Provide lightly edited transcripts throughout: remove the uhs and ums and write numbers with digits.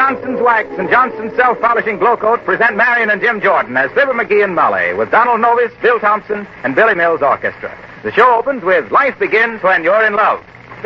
Johnson's Wax and Johnson's Self-Polishing Glow Coat present Marion and Jim Jordan as Fibber McGee and Molly with Donald Novis, Bill Thompson, and Billy Mills Orchestra. The show opens with Life Begins When You're in Love.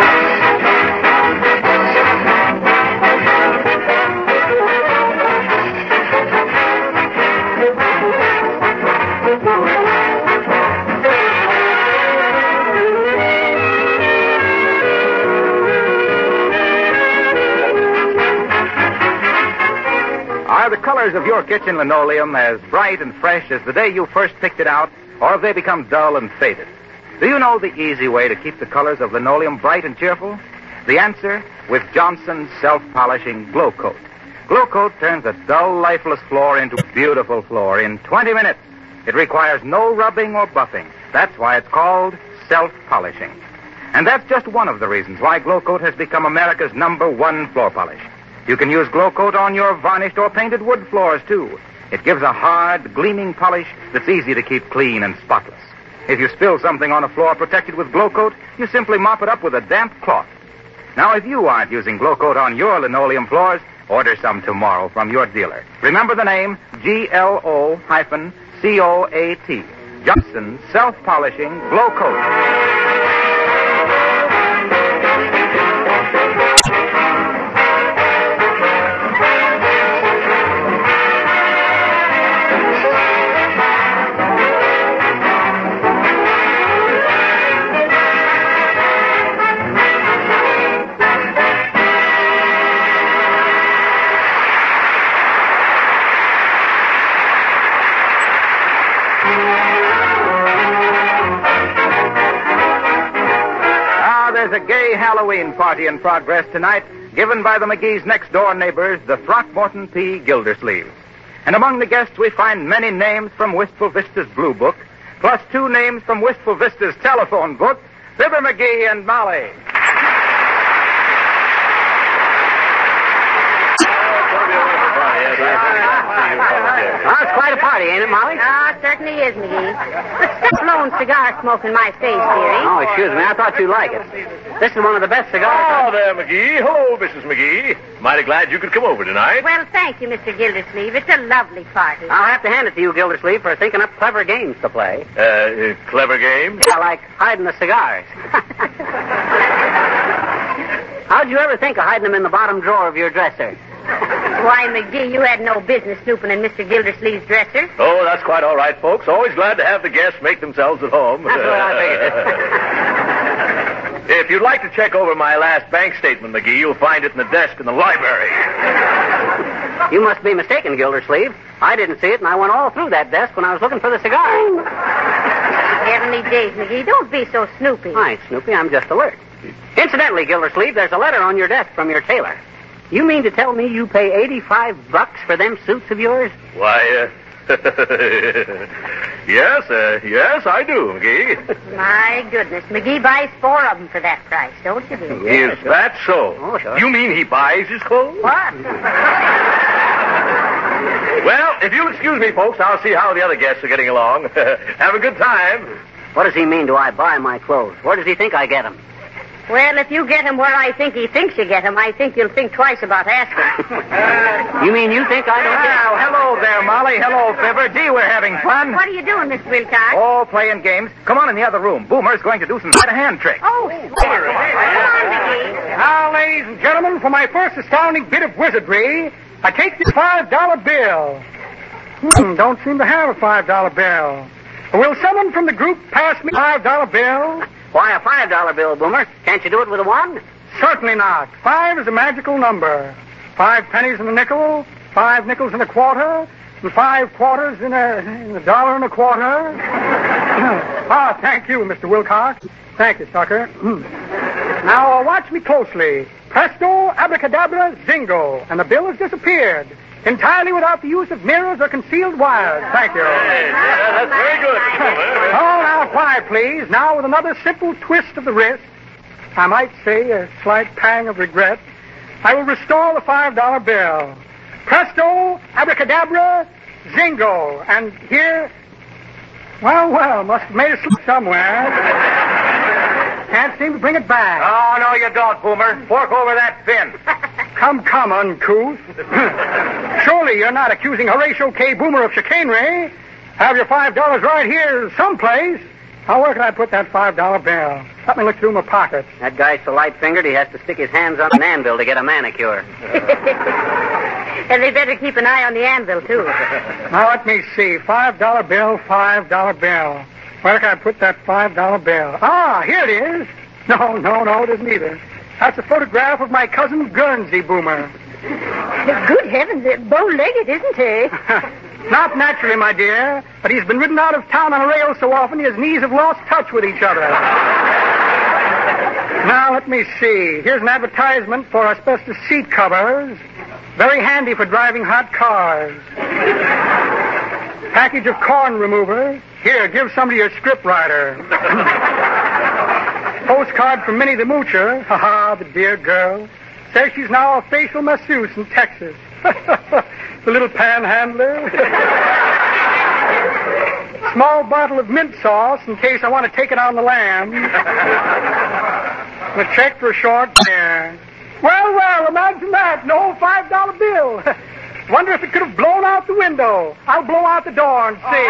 Are the colors of your kitchen linoleum as bright and fresh as the day you first picked it out, or have they become dull and faded? Do you know the easy way to keep the colors of linoleum bright and cheerful? The answer, with Johnson's Self-Polishing Glow Coat. Glow Coat turns a dull, lifeless floor into a beautiful floor in 20 minutes. It requires no rubbing or buffing. That's why it's called self-polishing. And that's just one of the reasons why Glow Coat has become America's #1 floor polish. You can use Glow Coat on your varnished or painted wood floors, too. It gives a hard, gleaming polish that's easy to keep clean and spotless. If you spill something on a floor protected with Glow Coat, you simply mop it up with a damp cloth. Now, if you aren't using Glow Coat on your linoleum floors, order some tomorrow from your dealer. Remember the name, GLO-COAT. Johnson's Self-Polishing Glow Coat. There's a gay Halloween party in progress tonight, given by the McGee's next-door neighbors, the Throckmorton P. Gildersleeves. And among the guests, we find many names from Wistful Vista's Blue Book, plus 2 names from Wistful Vista's telephone book, Fibber McGee and Molly. Well, it's quite a party, ain't it, Molly? It certainly is, McGee. But stop blowing cigar smoke in my face, dearie. Oh, excuse me. I thought you'd like it. This is one of the best cigars. Oh, there, McGee. Hello, Mrs. McGee. Mighty glad you could come over tonight. Well, thank you, Mr. Gildersleeve. It's a lovely party. I'll have to hand it to you, Gildersleeve, for thinking up clever games to play. Clever game? Yeah, like hiding the cigars. How'd you ever think of hiding them in the bottom drawer of your dresser? Why, McGee, you had no business snooping in Mr. Gildersleeve's dresser. Oh, that's quite all right, folks. Always glad to have the guests make themselves at home. That's what I figured. If you'd like to check over my last bank statement, McGee, you'll find it in the desk in the library. You must be mistaken, Gildersleeve. I didn't see it, and I went all through that desk when I was looking for the cigar. Heavenly days, McGee. Don't be so snoopy. I ain't snoopy. I'm just alert. Incidentally, Gildersleeve, there's a letter on your desk from your tailor. You mean to tell me you pay $85 for them suits of yours? Why, yes, I do, McGee. My goodness, McGee buys 4 of them for that price, don't you, dear? Is that so? Oh, sure. You mean he buys his clothes? What? Well, if you'll excuse me, folks, I'll see how the other guests are getting along. Have a good time. What does he mean, do I buy my clothes? Where does he think I get them? Well, if you get him where I think he thinks you get him, I think you'll think twice about asking. You mean you think I don't get them? Well, hello there, Molly. Hello, Fibber. Gee, we're having fun. What are you doing, Miss Wilcox? Oh, playing games. Come on in the other room. Boomer's going to do some sleight-of-hand tricks. Oh, come on, McGee. Now, ladies and gentlemen, for my first astounding bit of wizardry, I take this $5 bill. Don't seem to have a $5 bill. Will someone from the group pass me a $5 bill? Why, a $5 bill, Boomer? Can't you do it with a 1? Certainly not. 5 is a magical number. 5 pennies in a nickel, 5 nickels in a quarter, and 5 quarters in a dollar and a quarter. Thank you, Mr. Wilcox. Thank you, sucker. Now, watch me closely. Presto, abracadabra, zingo. And the bill has disappeared. Entirely without the use of mirrors or concealed wires. Thank you. Hey, that's very good. Oh, now, quiet, please. Now, with another simple twist of the wrist, I might say a slight pang of regret, I will restore the $5 bill. Presto, abracadabra, zingo. And here, well, must have made a slip somewhere. Can't seem to bring it back. Oh, no, you don't, Boomer. Fork over that fin. Come, uncouth. Surely you're not accusing Horatio K. Boomer of chicanery. Have your $5 right here someplace. Now, where can I put that $5 bill? Let me look through my pockets. That guy's so light-fingered he has to stick his hands on an anvil to get a manicure. And they better keep an eye on the anvil, too. Now, let me see. $5 bill, $5 bill. Where can I put that $5 bill? Ah, here it is. No, it isn't either. That's a photograph of my cousin Guernsey Boomer. Good heavens, bow-legged, isn't he? Not naturally, my dear, but he's been ridden out of town on a rail so often his knees have lost touch with each other. Now, let me see. Here's an advertisement for asbestos seat covers. Very handy for driving hot cars. Package of corn remover. Here, give somebody your scriptwriter. Postcard from Minnie the Moocher. Ha-ha, the dear girl. Says she's now a facial masseuse in Texas. The little panhandler. Small bottle of mint sauce in case I want to take it on the lamb. And a check for a short hair. Well, imagine that. No $5 bill. Wonder if it could have blown out the window. I'll blow out the door and see.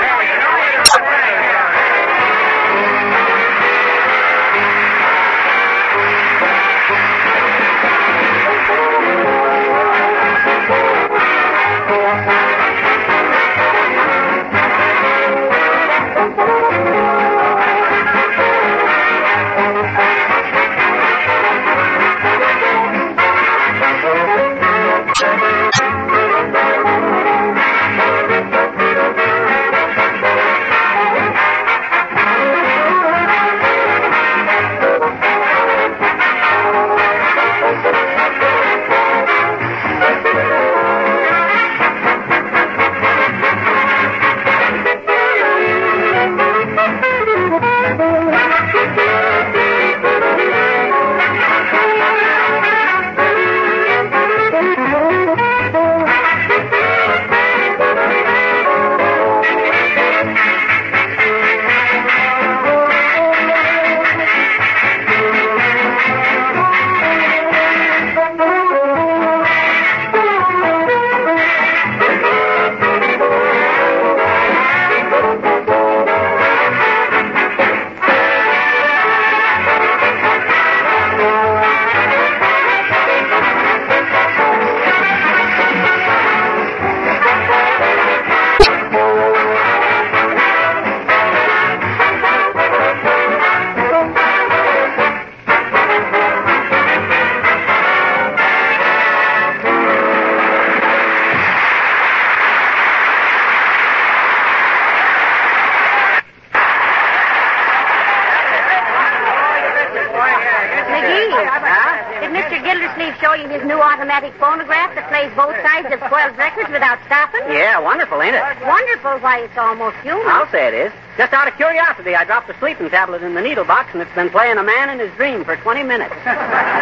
His new automatic phonograph that plays both sides of 12 records without stopping? Yeah, wonderful, ain't it? Wonderful. Why, it's almost human. I'll say it is. Just out of curiosity, I dropped a sleeping tablet in the needle box, and it's been playing A Man in His Dream for 20 minutes. Well,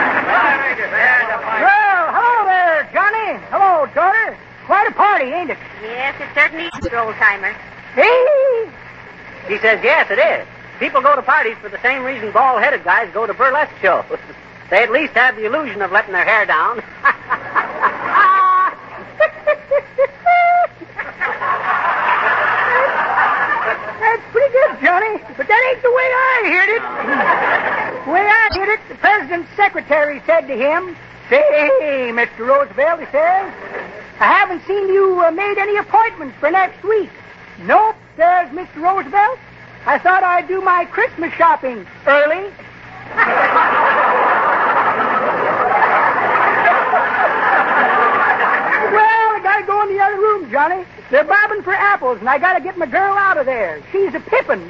hello there, Johnny. Hello, daughter. Quite a party, ain't it? Yes, it certainly is, old-timer. Hey! He says, yes, it is. People go to parties for the same reason bald-headed guys go to burlesque shows. They at least have the illusion of letting their hair down. That's pretty good, Johnny. But that ain't the way I heard it. The way I heard it, the president's secretary said to him, "Say, Mr. Roosevelt," he says, "I haven't seen you made any appointments for next week." "Nope," says Mr. Roosevelt. "I thought I'd do my Christmas shopping early." Well, I gotta go in the other room, Johnny. They're bobbing for apples, and I gotta get my girl out of there. She's a pippin'.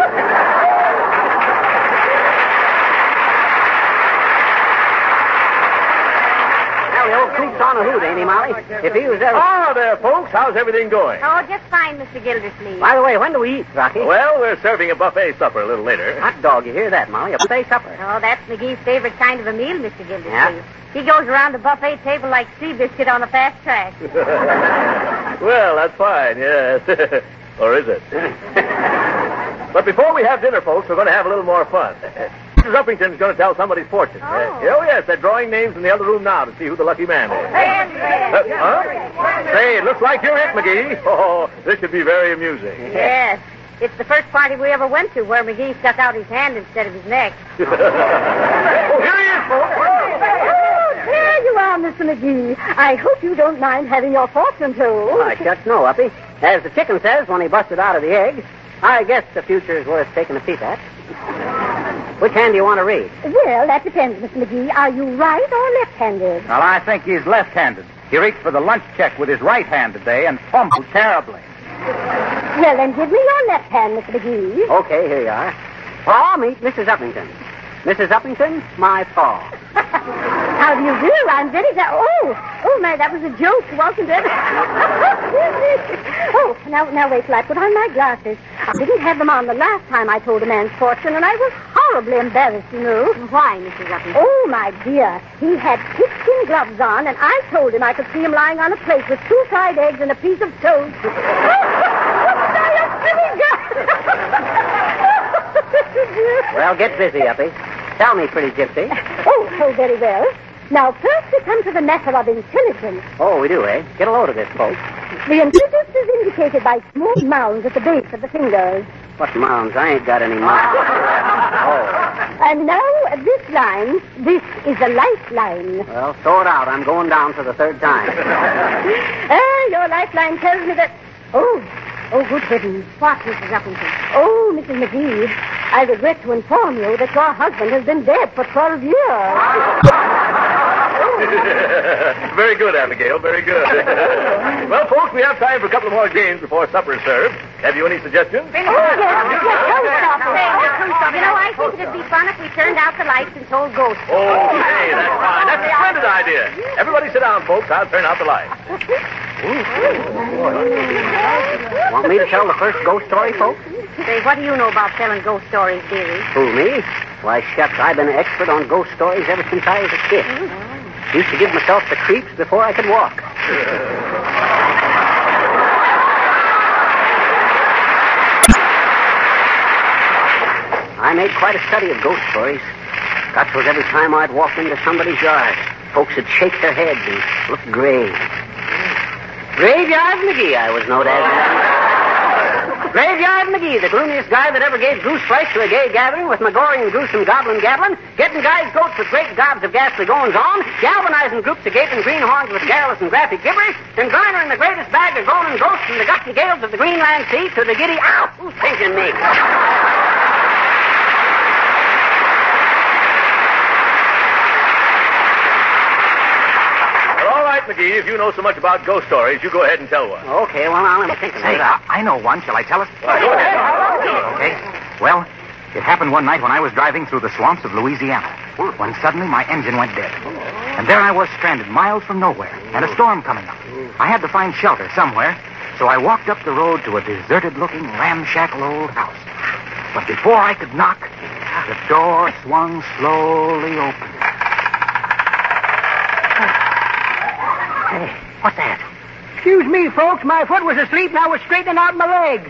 Well, the old coop's on a hoot, ain't he, Molly? If he was ever... Ah, there, folks. How's everything going? Oh, just fine, Mr. Gildersleeve. By the way, when do we eat, Rocky? Well, we're serving a buffet supper a little later. Hot dog, you hear that, Molly? A buffet supper. Oh, that's McGee's favorite kind of a meal, Mr. Gildersleeve. Yeah? He goes around the buffet table like Seabiscuit on a fast track. Well, that's fine, yes. Or is it? But before we have dinner, folks, we're going to have a little more fun. Mrs. Uppington's going to tell somebody's fortune. Yes, they're drawing names in the other room now to see who the lucky man is. Say, it looks like you're it, McGee. Oh, this should be very amusing. Yes. It's the first party we ever went to where McGee stuck out his hand instead of his neck. Oh, here he is, folks. There you are, Mr. McGee. I hope you don't mind having your fortune told. I just know, Uppy. As the chicken says when he busted out of the egg, I guess the future is worth taking a peep at. Which hand do you want to read? Well, that depends, Mr. McGee. Are you right or left-handed? Well, I think he's left-handed. He reached for the lunch check with his right hand today and fumbled terribly. Well, then give me your left hand, Mr. McGee. Okay, here you are. Paw, meet Mrs. Uppington. Mrs. Uppington, my paw. How do you do? I'm very glad. Oh, my, that was a joke, wasn't it? Now wait till I put on my glasses. I didn't have them on the last time I told a man's fortune, and I was horribly embarrassed, you know. Why, Mrs. Uppington? Oh, my dear. He had pigskin gloves on, and I told him I could see him lying on a plate with 2 fried eggs and a piece of toast. Well, get busy, Uppy. Tell me, pretty gypsy. Oh, very well. Now, first we come to the matter of intelligence. Oh, we do, eh? Get a load of this, folks. The intelligence is indicated by small mounds at the base of the fingers. What mounds? I ain't got any mounds. And now, this line, this is a lifeline. Well, throw it out. I'm going down for the 3rd time. Your lifeline tells me that... Oh, good heavens. What, Mrs. Uppington? Oh, Mrs. McGee, I regret to inform you that your husband has been dead for 12 years. Very good, Abigail, very good. Well, folks, we have time for a couple more games before supper is served. Have you any suggestions? You know, I think it'd be fun if we turned out the lights and told ghosts. Okay, that's fine. That's a splendid idea. Everybody sit down, folks. I'll turn out the lights. Want me to tell the first ghost story, folks? Say, what do you know about telling ghost stories, dearie? Who, me? Why, shucks, I've been an expert on ghost stories ever since I was a kid. Used to give myself the creeps before I could walk. I made quite a study of ghost stories. Got to it every time I'd walk into somebody's yard. Folks would shake their heads and look grave. Graveyard McGee, I was known as. Graveyard McGee, the gloomiest guy that ever gave goose flesh to a gay gathering with Magorian goose and goblin gabbling, getting guys' goats with great gobs of ghastly goings-on, galvanizing groups of gaping greenhorns with garrulous and graphic gibberish, and garnering the greatest bag of groaning ghosts from the gusty gales of the Greenland Sea to the giddy... Ow! Who's pinching me? McGee, if you know so much about ghost stories, you go ahead and tell one. Okay, well, now let me think about it. I know one. Shall I tell it? Go ahead. Okay. Well, it happened one night when I was driving through the swamps of Louisiana, when suddenly my engine went dead. And there I was stranded miles from nowhere, and a storm coming up. I had to find shelter somewhere, so I walked up the road to a deserted-looking, ramshackle old house. But before I could knock, the door swung slowly open. Hey, what's that? Excuse me, folks. My foot was asleep and I was straightening out my legs.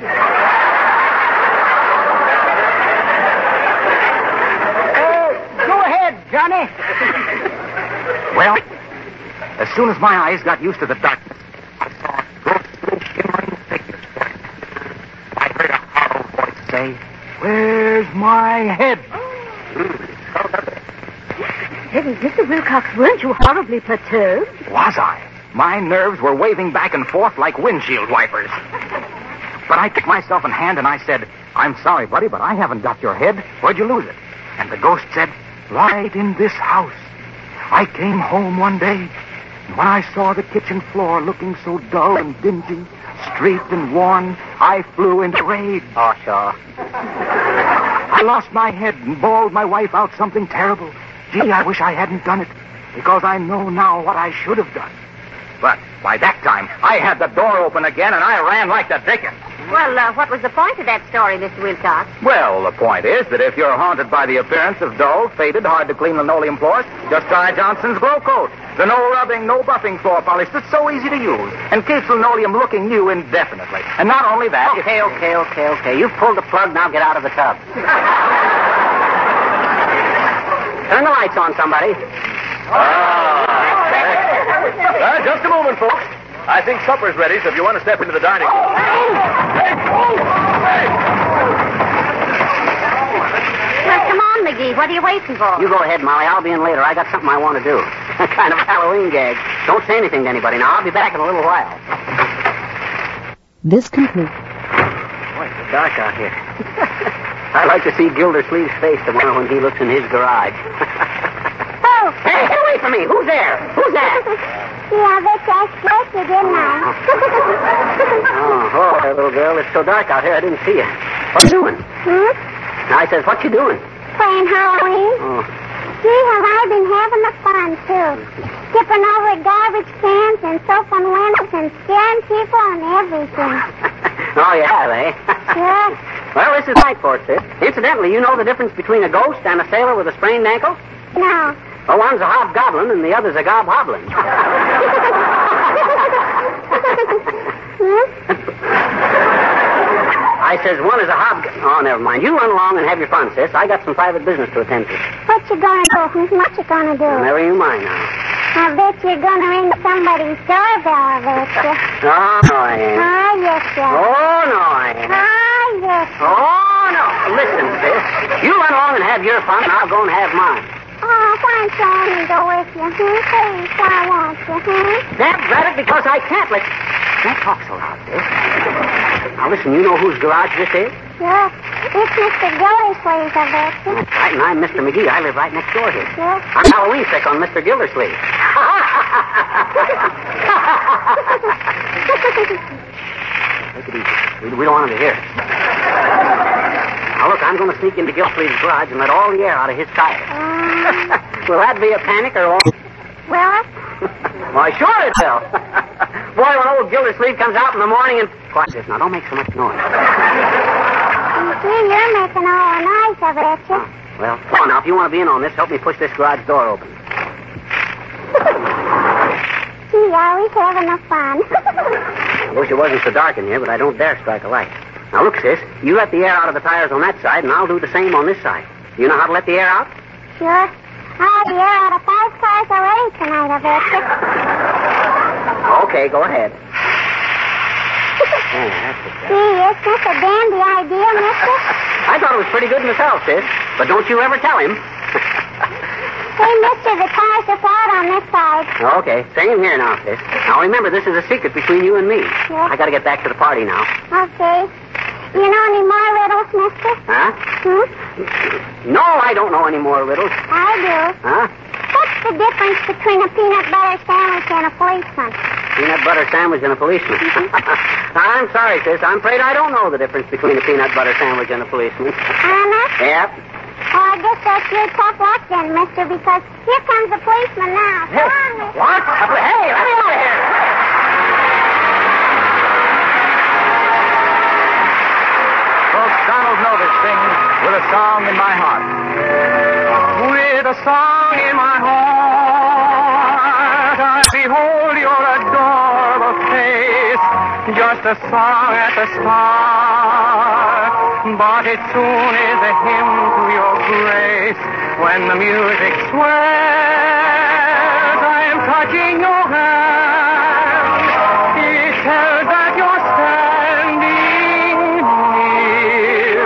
Go ahead, Johnny. Well, as soon as my eyes got used to the darkness, I saw a ghostly, shimmering figure. I heard a hollow voice say, "Where's my head?" Heavens, Mr. Wilcox, weren't you horribly perturbed? Was I? My nerves were waving back and forth like windshield wipers. But I took myself in hand and I said, "I'm sorry, buddy, but I haven't got your head. Where'd you lose it?" And the ghost said, "Right in this house. I came home one day, and when I saw the kitchen floor looking so dull and dingy, streaked and worn, I flew into rage. Oh, sure. I lost my head and bawled my wife out something terrible. Gee, I wish I hadn't done it, because I know now what I should have done." But by that time, I had the door open again, and I ran like the dickens. Well, what was the point of that story, Mr. Wilcox? Well, the point is that if you're haunted by the appearance of dull, faded, hard-to-clean linoleum floors, just try Johnson's Glow Coat. The no-rubbing, no-buffing floor polish that's so easy to use and keeps linoleum looking new indefinitely. And not only that... Okay. You've pulled the plug, now get out of the tub. Turn the lights on, somebody. Just a moment, folks. I think supper's ready, so if you want to step into the dining room. Well, come on, McGee. What are you waiting for? You go ahead, Molly. I'll be in later. I got something I want to do. Kind of a Halloween gag. Don't say anything to anybody now. I'll be back in a little while. This concludes. Boy, it's so dark out here. I'd like to see Gildersleeve's face tomorrow when he looks in his garage. Oh! Hey, get away from me! Who's there? Who's that? Yeah, I bet I spoke you, didn't I? Oh, there, little girl. It's so dark out here, I didn't see you. What you doing? I says, what you doing? Playing Halloween. Oh. Gee, have I been having the fun, too. Skipping over garbage cans and soap on windows and scaring people and everything. Oh, you have, eh? Sure. Well, this is my court, sis. Incidentally, you know the difference between a ghost and a sailor with a sprained ankle? No. Well, one's a hobgoblin and the other's a gobhoblin. I says one is a Oh, never mind. You run along and have your fun, sis. I got some private business to attend to. What you gonna do? What you gonna do? Never you mind now. I bet you're gonna ring somebody's doorbell, I bet you. Oh, no, I ain't. Oh, yes, you are. Oh, no, I ain't. Oh, yes. Oh, no. Listen, sis. You run along and have your fun, and I'll go and have mine. Oh, why don't you let me go with you? Please, why won't you? That's right, because I can't let... Don't talk so loud, sis. Now, listen, you know whose garage this is? Sure. It's Mr. Gildersleeve, I bet you. That's right, and I'm Mr. McGee. I live right next door here. Sure. I'm Halloween sick on Mr. Gildersleeve. Take it easy. We don't want him to hear it. Now, look, I'm going to sneak into Gildersleeve's garage and let all the air out of his tires. Will that be a panic or what? Will it? Why, sure it will. Boy, when old Gildersleeve comes out in the morning and... Quiet this now. Don't make so much noise. Gee, you're making all the noise, I bet you. Oh, well, come on now. If you want to be in on this, help me push this garage door open. Gee, always having a fun. I wish it wasn't so dark in here, but I don't dare strike a light. Now, look, sis. You let the air out of the tires on that side, and I'll do the same on this side. You know how to let the air out? Sure. I had the air out of 5 cars already tonight, I bet you. Okay, go ahead. Yeah, that's it. Gee, isn't this a dandy idea, mister? I thought it was pretty good myself, sis. But don't you ever tell him. Hey, mister, the cars are flat on this side. Okay, same here now, sis. Now, remember, this is a secret between you and me. Yeah. I got to get back to the party now. Okay. You know any more riddles, mister? Huh? No, I don't know any more riddles. I do. Huh? What's the difference between a peanut butter sandwich and a policeman? Peanut butter sandwich and a policeman. I'm sorry, sis. I'm afraid I don't know the difference between a peanut butter sandwich and a policeman. Anna? Yep. Oh, I guess that's your tough luck then, mister, because here comes the policeman now. Come on, mister. What? Hey, let me out of here. Folks, Donald Novus sings With a Song in My Heart. With a song in my heart, I behold your adorable face. Just a song at the start, but it soon is a hymn to your grace. When the music swells, I am touching your hand. It tells that you're standing near.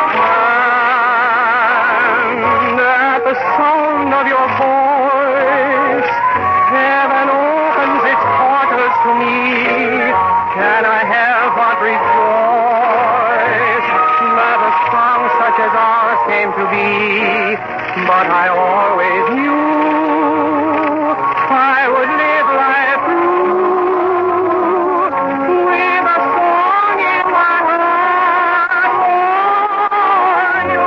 And at the sound of your voice, heaven opens its portals to me. Can I help but rejoice that a song such as ours came to be? But I always knew I would live life through with a song in my heart for you.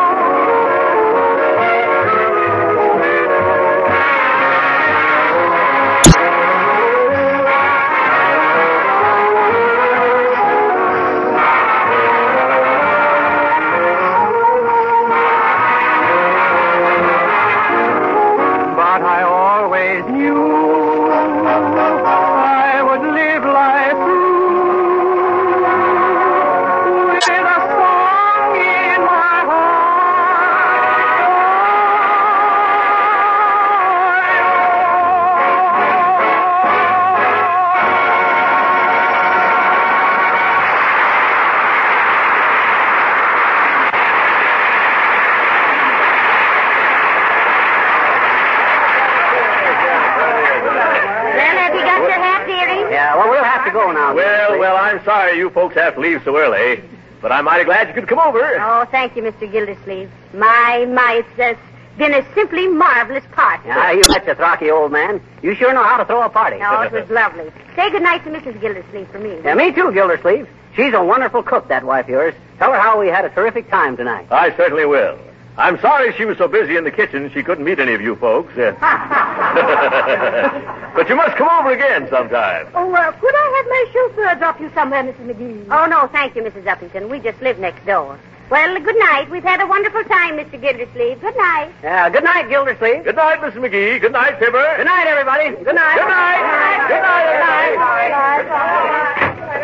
But I'm sorry you folks have to leave so early, but I'm mighty glad you could come over. Oh, thank you, Mr. Gildersleeve. My, it's been a simply marvelous party. Ah, you betcha, Throcky, old man. You sure know how to throw a party. Oh, it was lovely. Say good night to Mrs. Gildersleeve for me. Yeah, me too, Gildersleeve. She's a wonderful cook, that wife of yours. Tell her how we had a terrific time tonight. I certainly will. I'm sorry she was so busy in the kitchen she couldn't meet any of you folks. But you must come over again sometime. Oh, could I have my chauffeur drop you somewhere, Mrs. McGee? Oh, no, thank you, Mrs. Uppington. We just live next door. Well, good night. We've had a wonderful time, Mr. Gildersleeve. Good night. Yeah, good night, Gildersleeve. Good night, Mrs. McGee. Good night, Fibber. Good night, everybody. Good night. Good night. Good night, everybody.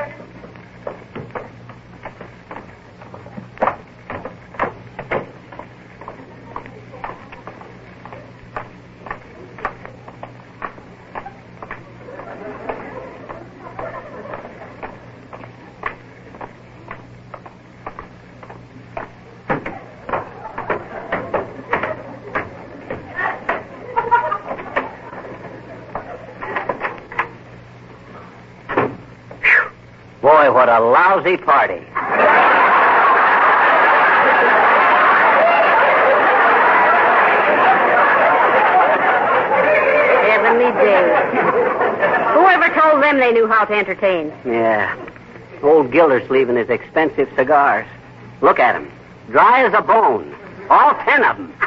Boy, what a lousy party. Heavenly days. Whoever told them they knew how to entertain? Yeah. Old Gildersleeve and his expensive cigars. Look at him. Dry as a bone. All 10 of them.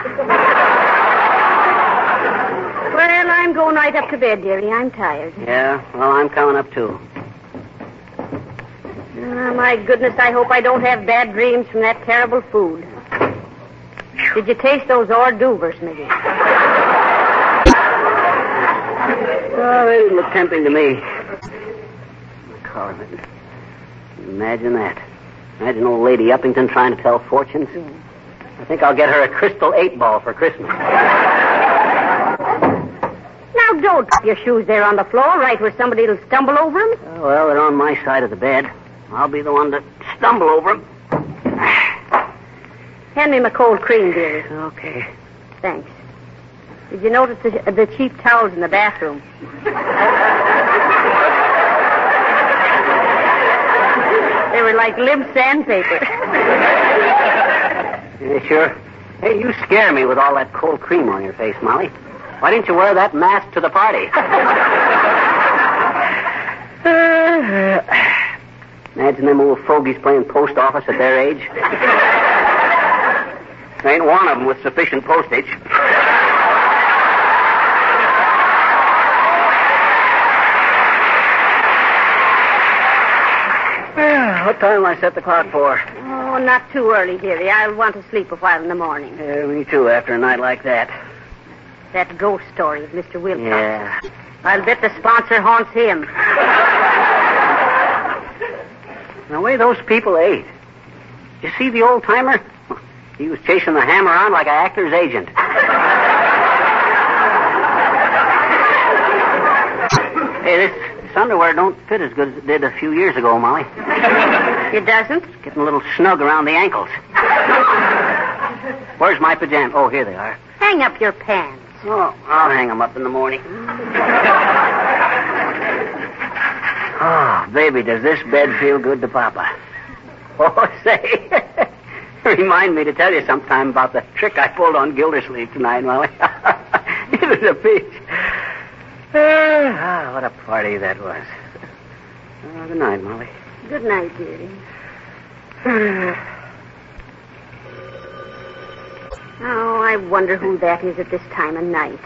Well, I'm going right up to bed, dearie. I'm tired. Yeah, well, I'm coming up, too. Oh, my goodness, I hope I don't have bad dreams from that terrible food. Did you taste those hors d'oeuvres, Miggy? Oh, they didn't look tempting to me. Carmen. Imagine that. Imagine old Lady Uppington trying to tell fortunes. I think I'll get her a crystal 8-ball for Christmas. Now, don't put your shoes there on the floor, right where somebody will stumble over them. Oh, well, they're on my side of the bed. I'll be the one to stumble over them. Hand me my cold cream, dearie. Okay. Thanks. Did you notice the cheap towels in the bathroom? They were like limp sandpaper. Yeah, sure. Hey, you scare me with all that cold cream on your face, Molly. Why didn't you wear that mask to the party? Imagine them old fogies playing post office at their age. There ain't one of them with sufficient postage. What time will I set the clock for? Oh, not too early, dearie. I'll want to sleep a while in the morning. Yeah, me too, after a night like that. That ghost story of Mr. Wilcox. Yeah. I'll bet the sponsor haunts him. The way those people ate. You see the old-timer? He was chasing the ham around like an actor's agent. Hey, this underwear don't fit as good as it did a few years ago, Molly. It doesn't? It's getting a little snug around the ankles. Where's my pajamas? Oh, here they are. Hang up your pants. Oh, I'll hang them up in the morning. Oh, baby, does this bed feel good to Papa? Oh, say, remind me to tell you sometime about the trick I pulled on Gildersleeve tonight, Molly. It was a peach. What a party that was. Good night, Molly. Good night, dearie. Oh, I wonder who that is at this time of night.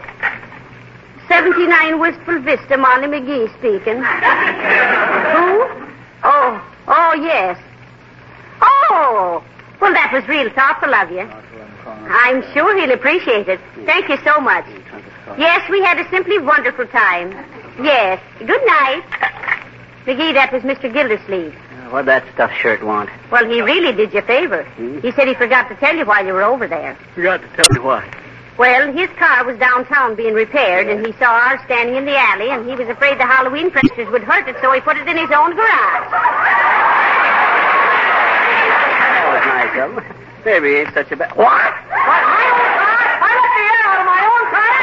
79 Wistful Vista, Molly McGee speaking. Who? Oh, yes. Oh, well, that was real thoughtful of you. I'm sure he'll appreciate it. Thank you so much. Yes, we had a simply wonderful time. Yes. Good night. McGee, that was Mr. Gildersleeve. What'd that stuffed shirt want? Well, he really did you a favor. He said he forgot to tell you while you were over there. Forgot to tell you what? Well, his car was downtown being repaired, and he saw ours standing in the alley, and he was afraid the Halloween pressures would hurt it, so he put it in his own garage. That was nice of him. Maybe he ain't such a bad... What? My own car? I let the air out of my own car.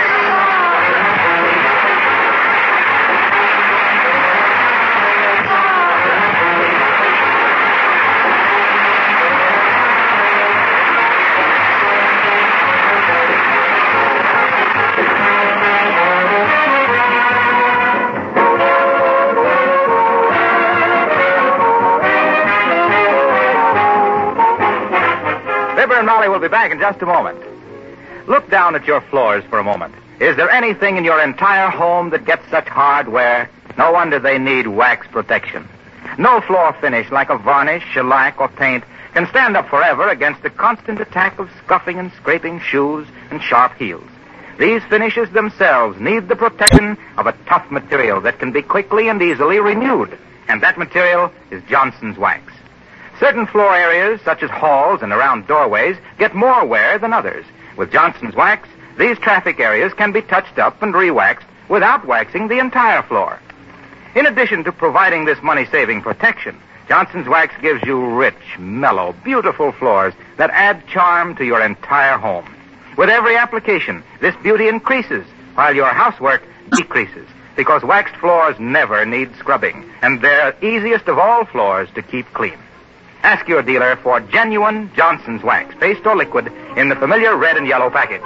and Molly will be back in just a moment. Look down at your floors for a moment. Is there anything in your entire home that gets such hard wear? No wonder they need wax protection. No floor finish like a varnish, shellac, or paint can stand up forever against the constant attack of scuffing and scraping shoes and sharp heels. These finishes themselves need the protection of a tough material that can be quickly and easily renewed. And that material is Johnson's Wax. Certain floor areas, such as halls and around doorways, get more wear than others. With Johnson's Wax, these traffic areas can be touched up and re-waxed without waxing the entire floor. In addition to providing this money-saving protection, Johnson's Wax gives you rich, mellow, beautiful floors that add charm to your entire home. With every application, this beauty increases, while your housework decreases, because waxed floors never need scrubbing, and they're easiest of all floors to keep clean. Ask your dealer for genuine Johnson's Wax, paste or liquid, in the familiar red and yellow package.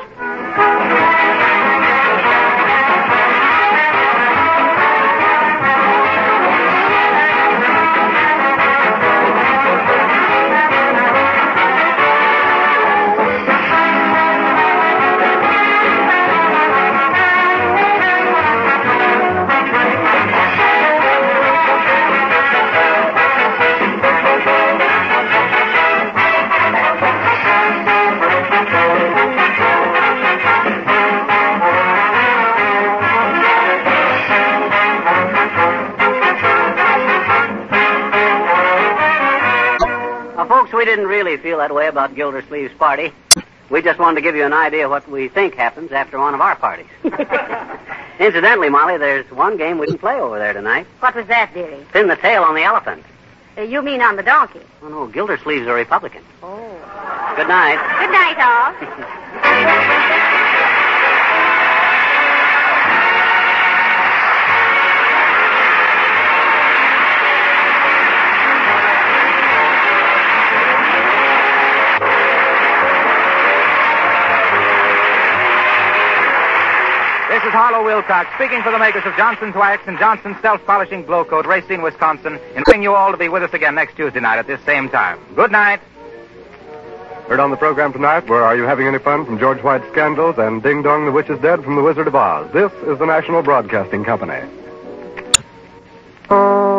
We didn't really feel that way about Gildersleeve's party. We just wanted to give you an idea of what we think happens after one of our parties. Incidentally, Molly, there's one game we can play over there tonight. What was that, dearie? Pin the tail on the elephant. You mean on the donkey? Oh, no, Gildersleeve's a Republican. Oh. Good night. Good night, all. This is Harlow Wilcox speaking for the makers of Johnson's Wax and Johnson's Self-Polishing Glow Coat, Racine, Wisconsin, inviting you all to be with us again next Tuesday night at this same time. Good night. Heard on the program tonight were Are You Having Any Fun from George White's Scandals and Ding Dong the Witch is Dead from The Wizard of Oz. This is the National Broadcasting Company.